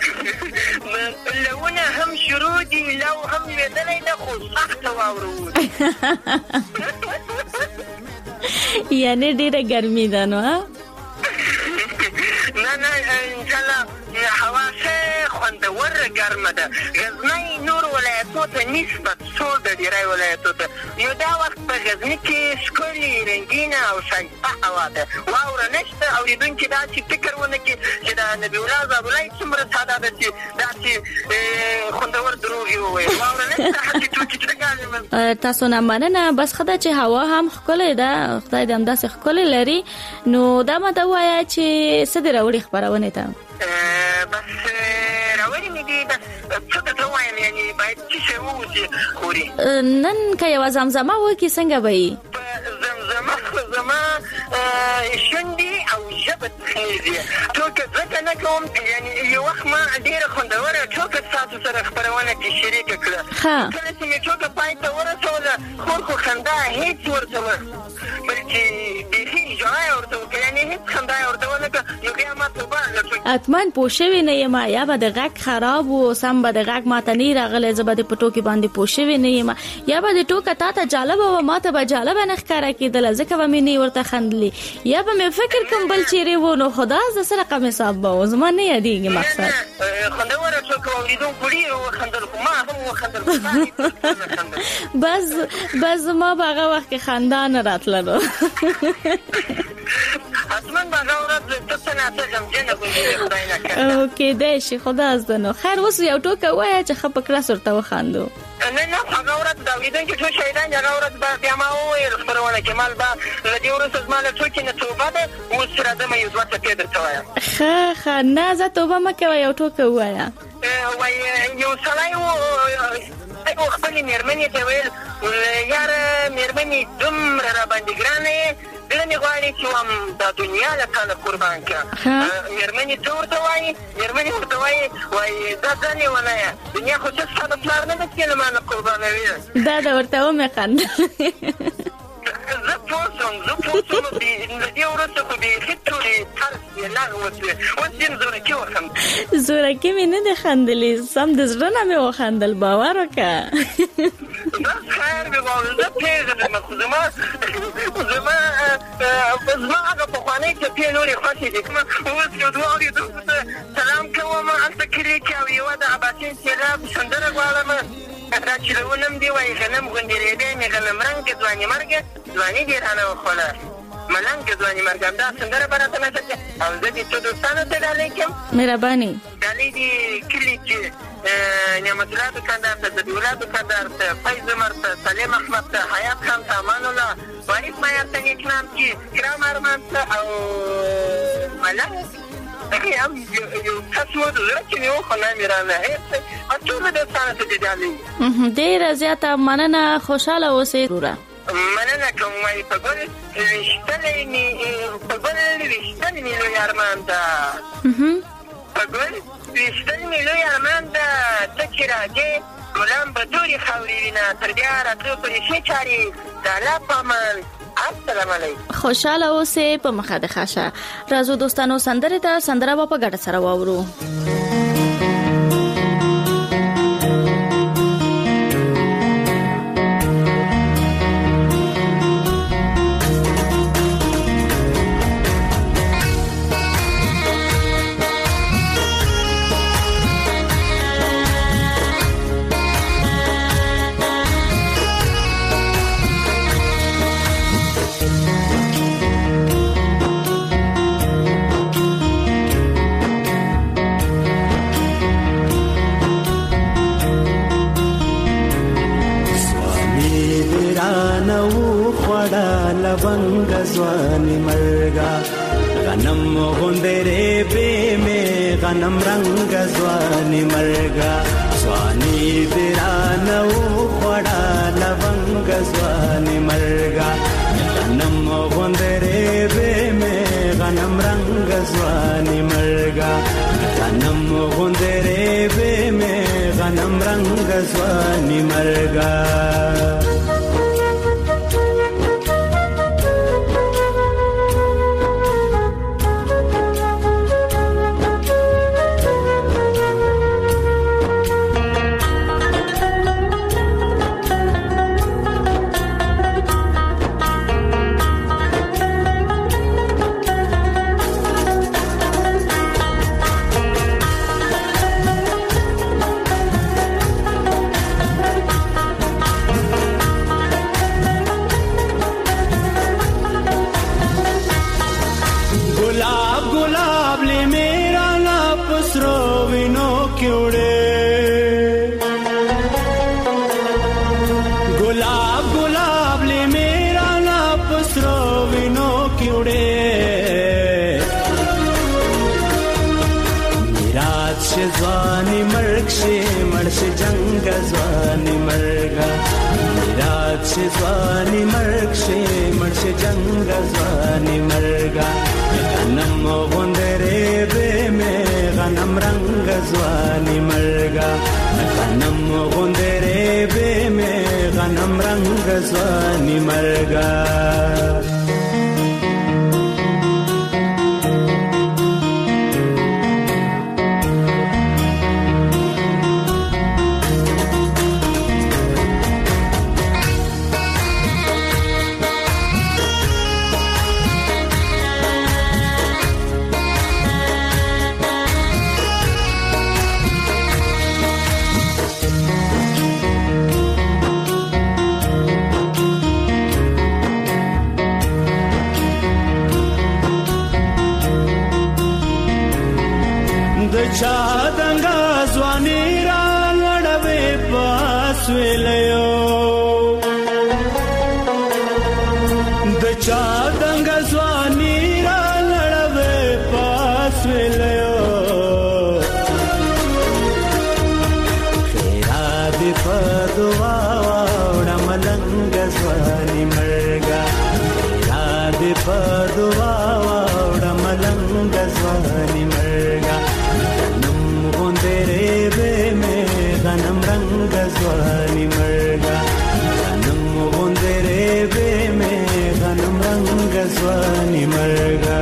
لونه هم شروع دي لو هم ویدلې ده خو سخت واورو یعنی ډیره ګرمي ده نو نه نه ان شاء الله هوا څه خوندور ګرمه ده غزنی نور ولایتو ته نسبت څو د ډیری ولایتو ته نو دا وخت په غزنی کې ښکلې رنګینه او ښایسته هوا ده واوره نشته اورېدونکي داسې فکر ونه کړي چې د نبي الله زابلای څومره ساده ده چې داسې خوندور دروغ یې وویل واوره نشته هسې ټوکې ټکالې تاسو نه مننه بس ښه ده چې هوا هم ښکلې ده خدای دې همداسې ښکلې لري نو دا ماته ووایه چې څه دې راوړي خپرونې ته بس راوړي مې دي بس څه درته ووایم یعنې باید څه شی ووځي خوري نن که یوه زمزمه وکړي څنګه به وي زمزمه زما شونډې او ژبه تخیږي ټوکه ځکه نه کوم یعنې یو وخت ما ډېره خوندوره ټوکه ستاسو سره خپرونه کې شریکه کړه کله چې مې ټوکه پای ته ورسوله خور خو خندا هېڅ ورته ونه بلکې بیخي ژړا یې ورته وکړه یعنې هېڅ خندا یې ورته ونه کړه نو بیا ما توبه له ټوکې حتما پوه شوې نه یم یا به د غږ خراب و سم به د غږ ماته نه راغلی زه به د په ټوکې باندې پوه شوې نه یم یا به د ټوکه تا ته جالبه وه ما ته به جالبه نه ښکاره کېدله ځکه به مې نه ورته خندلې یا به مې فکر کوم بل چیرې و نو خدا زه سره رقم حساب به و زما نه یادېږي مقصد خوندوره ټوکه واورېدونکو ډېر وخندل خو ما هم وخندل بس بس زما به هغه وخت کې خندا نه راتله نو حتما به هغه ورځ ته څه ناڅه غمجنه ګونجېږي خدای نه کړه کېدی شي خدا زده نو خیر اوس یو ټوکه ووایه چې ښه په کړس ورته وخاندو نه نه هغه ورځ د اورېدونکي ټول شهیدان هغه ورځ به بیا ما وویل خپرونه کې مال به له دې وروسته زما له ټوکې نه توبه ده اوس راځم یو دوه ټکې درته وایم ښه ښه نه زه توبه مه کوه یو ټوکه ووایه وایي یو سړی و خپلې مېرمنې ته ویل یاره مېرمنې دومره راباندې ګرانه یې زړه مې غواړي چې وایم دا دنیا له تا نه قربان کړه مېرمنې څه ورته وایي مېرمنې ورته وایي وایي دا ځه لیونیه دنیا خو څه ستا د پلار نه ده چې له ما نه قربانوي دا د ورته ومې خندل زه پوه شوم زه پوه شوم له دې وروسته خو بیخي ټولې طرز یې لغوه شوې اوس ځین زورکي وخندل زورکي مې نه دي خندلې سم د زړه نه مې وخندل باور وکړه بس خیر مې واورېد زه پېژنم خو زما زما زما هغه پخوانۍ ټپې نورې خوښې دي اوس یو دوه اورېدونکو ته سلام کوم هلته کلي کې او یوه د عباسین سېلاب سندره غواړم را چې لونم دی وایي غنم غوندې رېبې مې غنم رنګې ځواني مرګې ځواني دې رانه وخوله ملنګې ځواني مرګ همدا سندره به راته نشته او زه دې څو دوستانو ته ډالۍ کړم مهرباني ډالۍ دې کلي کې نعمت الله دوکاندار ته ذبیح الله دوکاندار ته فیض عمر ته سلیم احمد ته حیات خان ته امان الله وارث معیار ته نیک نام کې کرام ارمان ته او ملنګ هغې هم یو کس و د زړه کې مې وخوله مې رانه هېڅ ټولو دوستانو ته دې ډالۍ ډېره زیاته مننه خوشحاله اوسئ وروره مننه کوم وایي په ګل ویشتلی مې په ګل ویشتلی مې لوی ارمان ده په ګل ویشتل مې لوی ارمان ده ته چې راځې ګلان به تورې خاورې وینه تر بیا راتلو پورې ښې چارې د الله په امان السلام علیکم خوشحاله اوسئ په مخه د ښه راځو دوستانو سندرې ته سندره به په ګډه سره واورو لونګ ځواني مرګا غنم غوندره به مې غنم رنگ ځواني مرګا ځواني درانو خړا لونګ ځواني مرګا غنم غوندره به مې غنم رنگ ځواني مرګا غنم غوندره به مې غنم رنگ ځواني مرګا ځواني مرګ شي مرش جنگ ځواني مرګا میراث شي ځواني مرګ شي مرش جنگ ځواني مرګا غنم غوندره به مې غنم رنگ ځواني مرګا غنم غوندره به ځواني مرګا چا دنګا ځواني را لړوي پاس ویلو د چا دنګا ځواني را لړوي پاس ویلو خیرا دې په دعا وړه ملنګ ځواني مرګا خیرا دې په دعا وړه ملنګ ځواني مرګا غنم رنگ ځواني مرګا غنم غوندره به مې غنم رنگ ځواني مرګا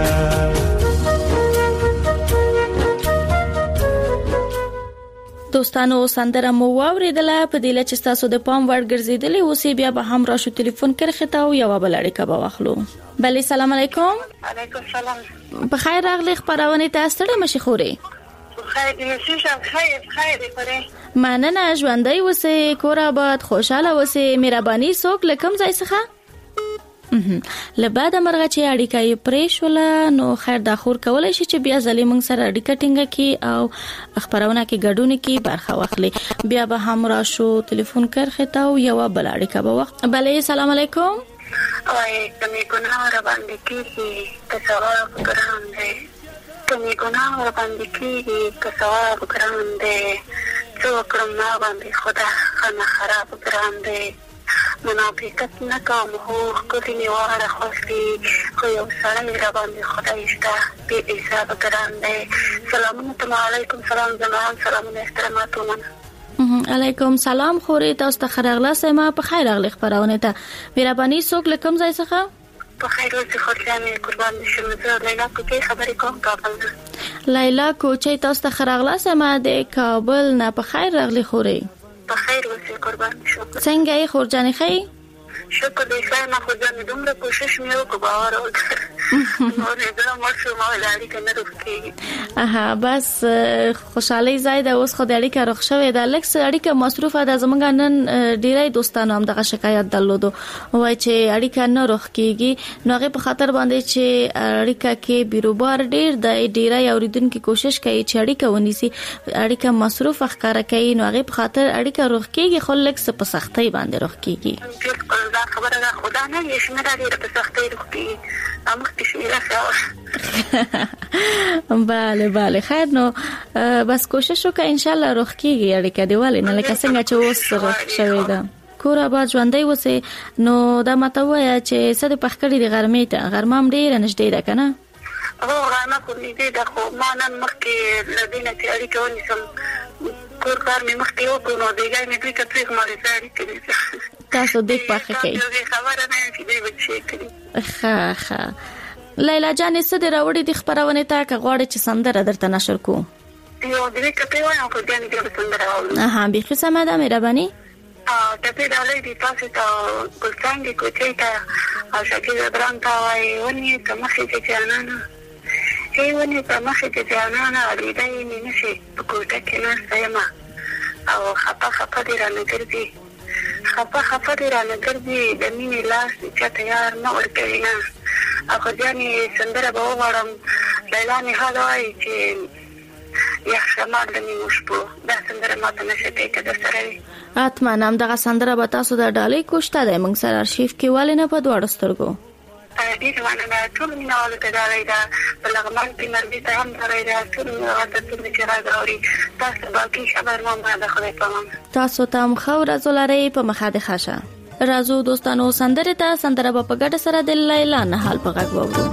دوستانو سندره مو واوریدله په دې لچ تاسو د پام وړ ګرځیدلې اوسې بیا به هم راشو ټلیفون کرخته او یو بل اړیکه به واخلو. بله سلام علیکم. علیکم سلام. په خیر راغلی خبرونه تاسو ته مشي خوري. خیر دې شي خیر خیر دې مننه ژوندۍ اوسې کور آباد خوشاله اوسې مهرباني څوک لکم ځای څخه لباده مرغه چې اړیکه یې پریښوله نو خیر دا خور کولای شي چې بیا ځلې موږ سره اړیکه ټینګه کی او خبرونه کې ګډون کی برخه واخلي بیا به هم راشو ټلیفون کرخته او یو بل اړیکه به وخت. بله سلام علیکم. وای کمه ګناه را باندې کیږي که ثواب ګران دی کمه ګناه را باندې کیږي که ثواب ګران دی څو کړم ما باندې خدا خانه خراب ګران دی منافقت نه کوم هو کله نیواره خوشي خو یو سلام را باندې خدای شته به حساب ګران دی. سلام علیکم. سلام زمان سلام احترامات ومنه. علیکم سلام خوري تاسو ته خیرغله سما په خیر اغلی خبرونه ته مهرباني څوک لکم ځای څخه په خیر اوسې خورځانې قربان شم زه لیلا کوچي خبرې کوم کابل. لیلا کوچي تاسو ته خیرغله سما د کابل نه په خیر اغلی خوري په خیر اوسې قربان شم. څنګه یې خورځانې خې شکر دې ښه ما خو ځان دومره کوشش مې وکړ باور وکړ نو نه دا مرشو ما ولادي کنه روکي. اها بس خوشالي زیاده اوس خو د اړیکه رخ شوې ده لکه اړیکه مصروفه ده زمونږ نن ډیرای دوستانو هم دغه شکایت درلودو وای چې اړیکه نه رخ کیږي نو هغه په خاطر باندې چې اړیکه کې بیروبار ډیر د ډیرای اوریدونکو کوشش کوي چې اړیکه ونیسي اړیکه مصروفه ښکارا کوي نو هغه په خاطر اړیکه رخ کیږي خو لکه په سختۍ باندې رخ کیږي. دا خبره ده خدا نه یې شمېره ډېره په سختۍ روکي امخ کې شمېره ښه بله بله خیر نو بس کوشش وکړه ان شاء الله روغ کیږي اړیکه دیواله نه لکه څنګه چې اوس روغ شوی ده کور آباد ژوندۍ وسه نو دا ماته وایي چې څه د پخکړې د غرمې ته غرمام ډېر نشډې ده کنه او غرمه خو دې ده خو ما نن مخکې لدینه چې اړیکه ونیسم کور کار مې مخکې وکړو نو دیګای مې دوی ته پرېږ مالې ساړي کړي تاسو دې پخه کوي خبره نه چې دې بچي کړي. ښه ښه لیلا جان څه دې راوړې د خبرونه تا که غواړې چې سندره درته نشر کو یو دې کته وایم خو دې دې سندره راوړم. اها به سمه ده مهرباني ا ته دې دې تاسو ته ګلڅنګ کوچې ته او شکیل دران تا وای ونی ته مخې ته جانانا هی ونی ته مخې ته جانانا دې دې نشي په کوټه کې نه سېما او خپه خپه دې را نګرځي خپه خپه دې را نګرځي د مینې لاس چې تیار نه ورکوي نه اخو ځانې سندره به وغواړم لیلا مې حال وایي چې یخ شمال د نیمو شپو دا سندره ماته نشي کوي که در سره وي اتمن همدغه سندره به تاسو د ډالۍ کوشته دی موږ سره ارشیف کې ولې نه په دواړو سترګو ډېر مننه ټول مینهوالو ته ډالۍ ده په لغمان کې مرګي ته هم ډالۍ ده ټول مینهوالو ته ټول چې راز اوري تاسو باقي خبر مو ما د خدای په امان تاسو ته هم ښه ورځ ولرئ په مخه د ښه راځو دوستانو سندره ته سندره په ګډه سره د لیلا نه حال په غږ وورو.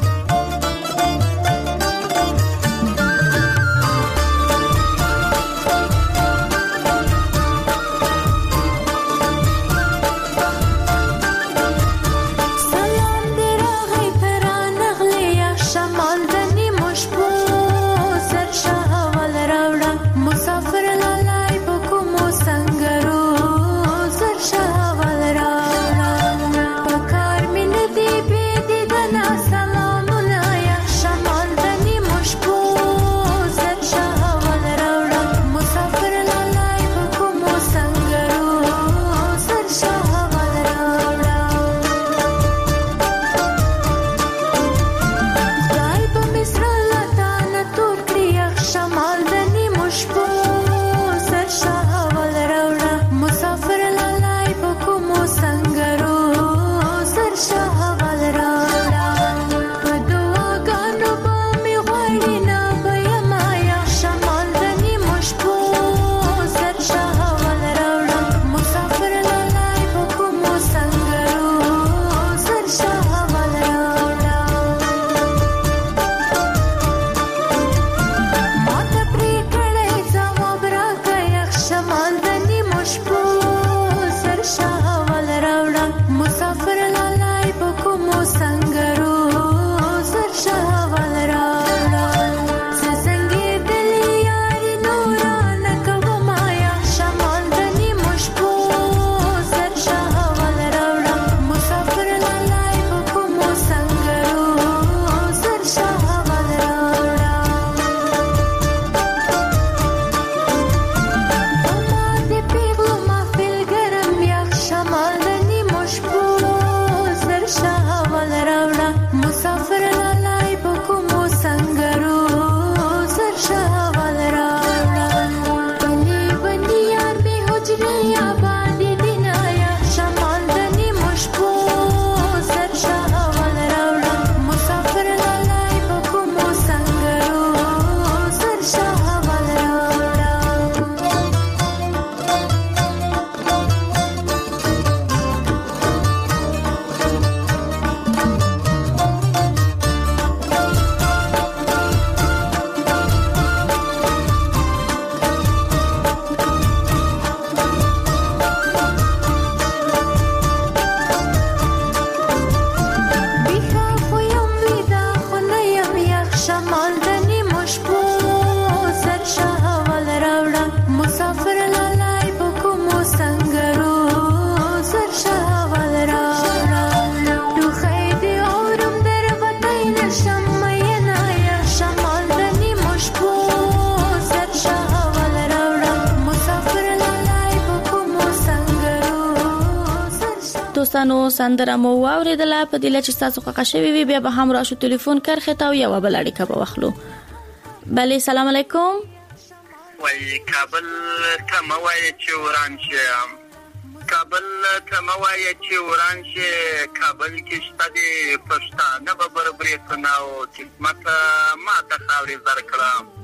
دوستانو سندره مو واوریدله په دې لچ تاسو خوښ شوي وي بیا به هم راشو ټلیفون کرخه تا یو بل اړیکه به واخلو. بله سلام علیکم. وای کابل ته موای چې وران شي کابل ته موای چې وران شي کابل کې شته دي پښتانه به بربرې کناو قسمت ما ته خاورې زر کړه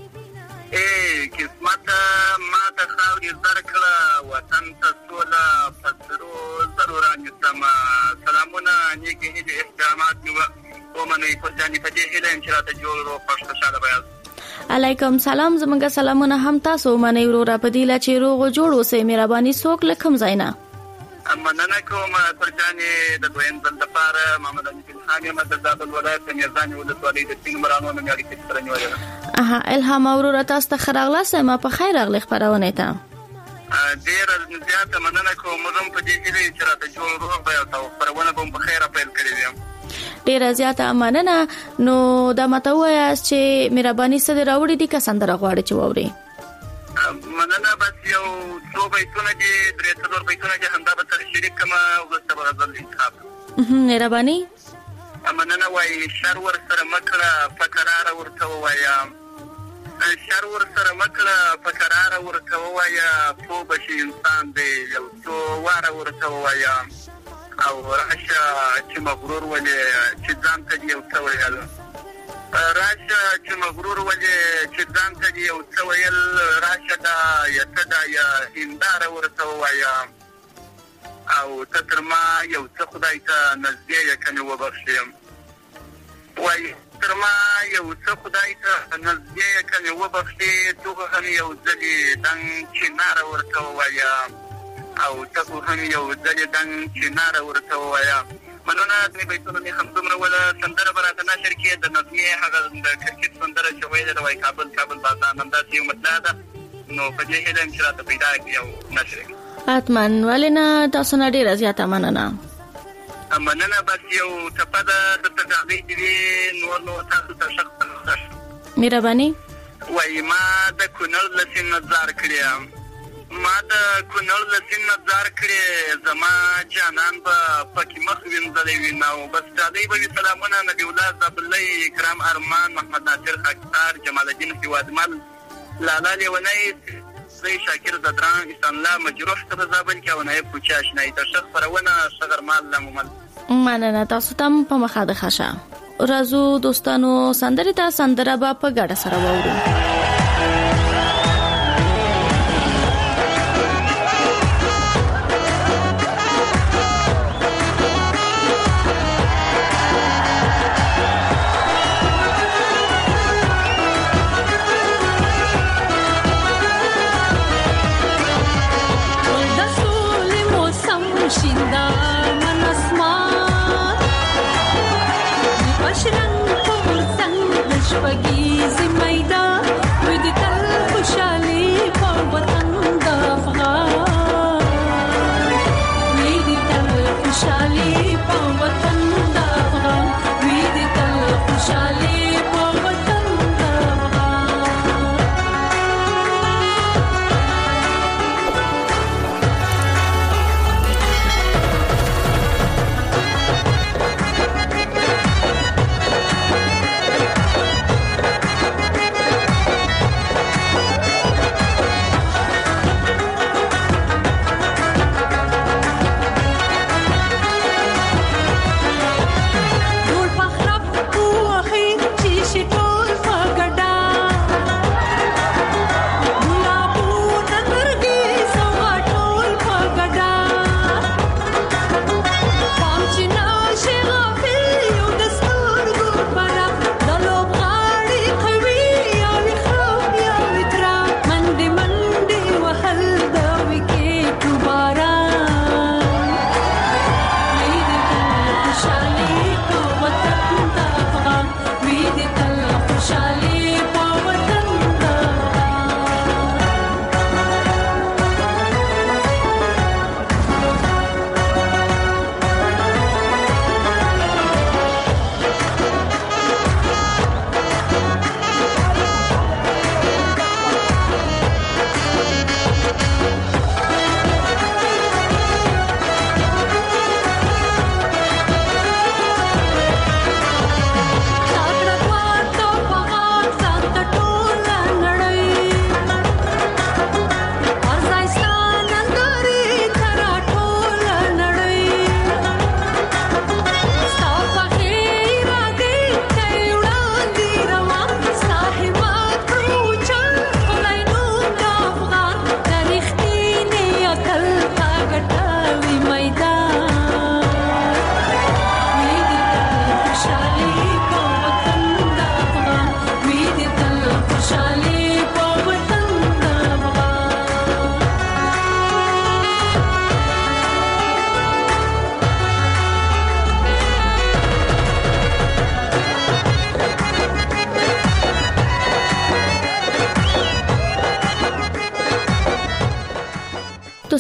اے قسمت ما ته خاورې زر کړه وطن ته سوله پسرو ضروران سما سلامونه نیکې هیلې احترامات مې ومنئ پر ځانې په دې هیله یم چې راته جوړ روغ خوښ خوشحاله به یاست. علیکم سلام. زمونږ سلامونه هم تاسو ومنئ وروره په دې له چې روغ جوړ اوسئ. مهرباني څوک له کوم ځای نه؟ مننه کوم پر ځانې د دویم ځل دپاره محمد امین خان یم د زابل ولایت د میرزانې ولسوالۍ د سپین مرانو نه مې اړیکې سره نیولې ده. اها الهام وروره تاسو ته ښه راغلاست. ما په خیر راغلی خپرونې ته. ډېره زیاته مننه کوم. موږ هم په دې هیله یو چې راته جوړ روغ به یاست او خپرونه به هم په خیره پیل کړې وي. ډیره زیاته مننه. نو دا ماته وایاست چې مهرباني څه دې راوړي دي که سندره غواړئ چې واورئ؟ مننه. بس یو څو بیتونه دي درې څلور بیتونه دي همدا به سره شریک کړم وروسته به غزل انتخاب. مهرباني. مننه. وایي شر ورسره مه کړه په کراره ورته ووایه شر ورسره مه کړه په کراره ورته ووایه پوه به شي انسان دی یو څو واره ورته ووایه او راشه چې مغرور ولې چې ځان ته دې یو څه ویل راشه چې مغرور ولې چې ځان ته دې یو څه ویل راشه دا یا څه دا یا هنداره ورته ووایه او ته تر ما یو څه خدای ته نږدې یې که مې وبخښې وایي تر ما یو څه خدای ته نږدې یې که مې وبخښې دغه هم یو ځلې دنګ چناره ورته ووایه او ته هم یو ځلې دنګ چناره ورته ووایه. مننه. دې بیتونه مې همدومره وله. سندره به راته نشر کړې د نظمې هغه د کرکټ سندره چې ویلې ده وایي کابل کابل بازان همداسې یو مطلع ده نو په دې هیله یم چې راته پیدا کړي او نشر کړي. حتما. ولې نه تاسو نه ډېره زیاته مننه. مننه. بس یو ټپه ده درته ډاډۍ دې وي نور نو تاسو ته ښه خپل مهرباني. وایي ما د کونړ له سیند نه ځار کړې ما د کونړ له سیند نه ځار کړې زما جانان به پکې مخ وینځلی وي نو بس ډالۍ به وي سلامونه نبي الله زابلۍ اکرام ارمان محمد ناصر خاکسار جمال الدین هیوادمل لالا لیونی زی شاکر زدران احسان الله مجروح ته په زابل کې او نایب کوچي اشنایي ته ښه خپرونه ښه غرمال لمومل. مننه. تاسو ته هم په مخه د ښه شه. راځو دوستانو سندرې ته. سندره به په ګډه سره واورو. Pagi si Maida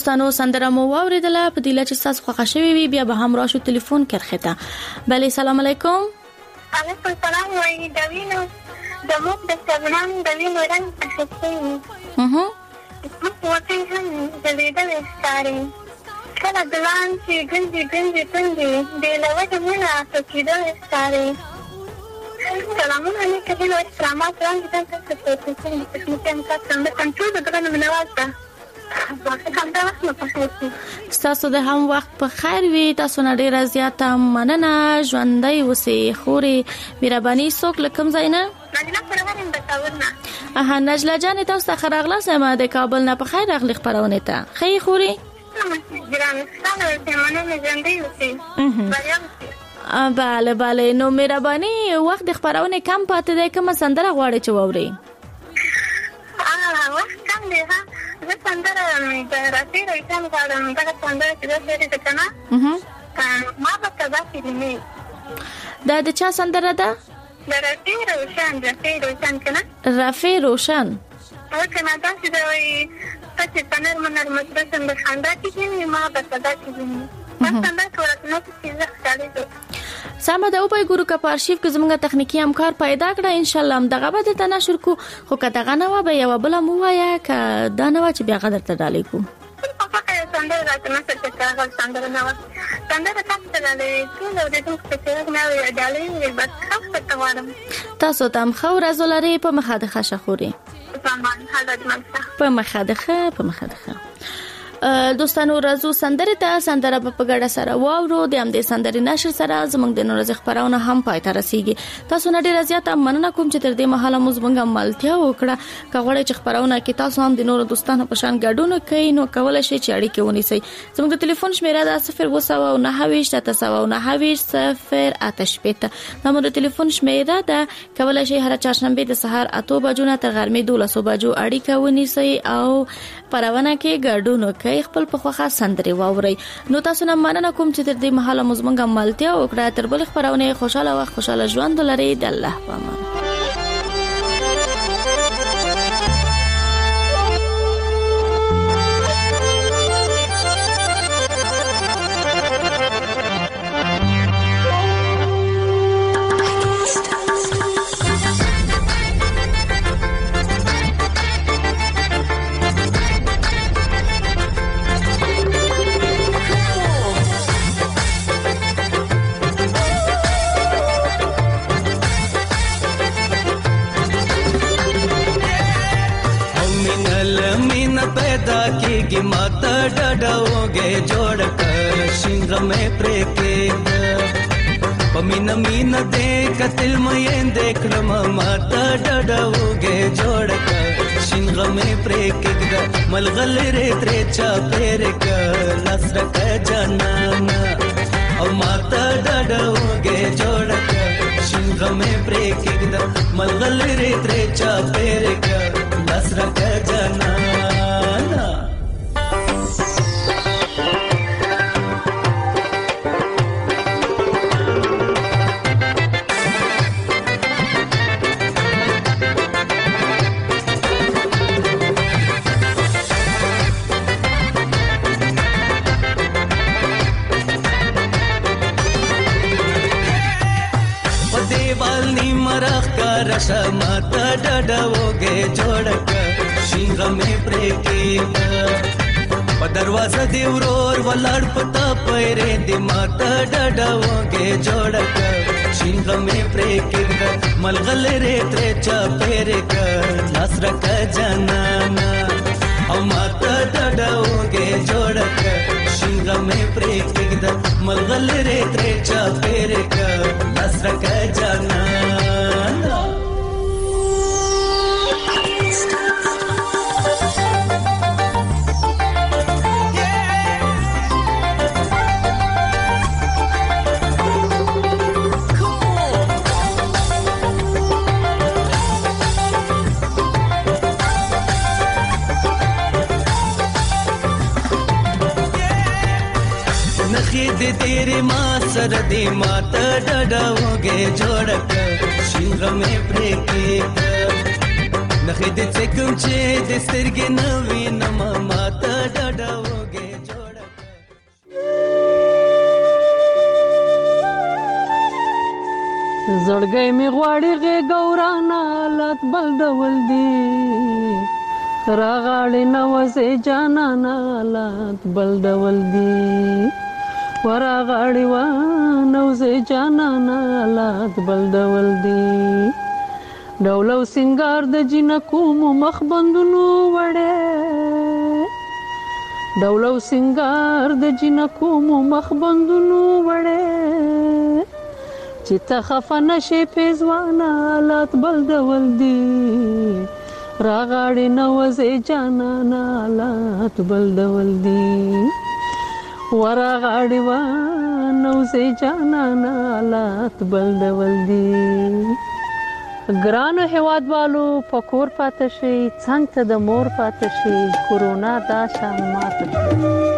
دوستانو سندره مو واوریدله په دله چې تاسو خوښ شوي وي بیا به هم راشو ټلیفون کرخته. بله سلام علیکم. علیکم السلام وای دوینو د موږ د سبنان د وینو رنگ اخیستی. اها وته هم د لیدل ستاري کله دلان چې ګنجي ګنجي تندي د لوټ مونږه څه کېدل ستاري. سلامونه علیکم او استرامات رنگ د تاسو په څیر په کوم تاسو څنګه کنټرول درنه منوازه. ستاسو د هم وخت په خیر وي. تاسو نه ډیره زیاته مننه. ژوندۍ اوسئ خوري. مهرباني څوک له کوم ځای نه؟ نجله پرورین د کابل نه. اها نجله جان تاسو ته راغله سم د کابل نه په خیر راغلی خبرونه ته. خی خوري ګران ستاسو ته مننه ژوندۍ اوسئ. بله بله نو مهرباني وخت د خبرونه کم پاتې دی. کومه سندره غواړئ چې واورئ؟ اه وخت کم دی ها. زه سندره د رافي روشن غواړم. دغه سندره چې دا سری ده کنه ما به تبا کلمې. دا د چا سندره ده؟ د رافي روشن. رافي روشن کنه رافي روشن او کنه دا چې دا وایي چې تنر منر مدرسه د خندا کې ما به تبا کلمې. دا سندره ورته نو چې زه ښکارې سمه ده. او په ګورو کا په ارشیف کې زموږه تخنیکی همکار پیدا کړه ان شاء الله هم دغه به ته نشر کو. خو کته غنه و به یو بل مو وایا ک دا نه و چې بیا غدر ته ډالې کو. په پکه سندره راته نه څه چې هغه سندره نه و. سندره تاسو ته ډالې ټول د دې څه نه وی ډالې بس خاصه ته وادم. تاسو تم خو رازولاري په مخه د خشه خوري. په مخه د خه په مخه د خه دوستانو رازو سندره ته سندره په ګډه سره واورو. د هم د سندرې نشر سره زموږ د نورز خبرونه هم پای ته رسیږي. تاسو نه ډیر زیاته مننه کوم چې تر دې مهاله موږ باندې ملتیا وکړه. کغړې چې خبرونه کې تاسو هم د نورو دوستانو په شان ګډون کوي نو کولای شئ چې اړیکه ونیسئ. زموږ د ټلیفون شمیره ده صفر و نه ویش تاسو نه ویش صفر آتش پته. دا مو د ټلیفون شمیره ده. کولای شئ هر چهارشنبه د سحر اته بجو نه تر غرمې دولس بجو اړیکه ونیسئ او پرونه کې ګډون کوي. خپل په خوخه سندري واوري. نو تاسو نه مننه کوم چې تر دې مهاله مزمنګ ملتیا وکړه. تر بل خبرونه خوشاله او خوشاله ژوند لري. د الله په امان. पैदा कीगी माता डडाओगे जोड़ कर शिंग में प्रेके पमीना मीना देख तिल में देख रमा माता डडाओगे जोड़ कर शिंग में प्रेके मलगल रे त्रेचा पेर कर लसर का जाना और माता डडाओगे जोड़ कर शिंग में प्रेके मलगल रे त्रेचा पेर कर लसर का जाना. माता डडाओगे जोड़ कर शिंग में प्रेके दरवाजा देवरोर वलाड़ पता पैरे दे माता डडाओगे जोड़ कर शिंग में प्रेके मलगल रे त्रेचा पेरे कर नसर का जाना और माता डडाओगे जोड़ कर शिंग में प्रेके मलगल रे त्रेचा पेरे कर नसर का जाना. नखीद तेरे माँ सरदी माता डडाओगे जोड़ कर शिंग में प्रेके नखीद से कुछ दस्तरगे नवी नमा माता डडाओगे زړګی می غواړي غېږ ورانه حالات بل ډول دي راغاړې نوځې جانانه حالات بل ډول دي ورغاړې و نوځې جانانه حالات بل ډول دي ډول او سنگار د جنکو مو مخ بندونو وړې ډول او سنگار د جنکو مو مخ بندونو وړې چې ته خفه نشې پیزوانه حالات بل ډول دي راغاړې نوځې جانانه حالات بل ډول دي ورغاړې و نوځې جانانه حالات بل ډول دي ګرانو هیوادوالو پکور پاتې شي څنګه ته د مور پاتې شي کورونا دا شان ماته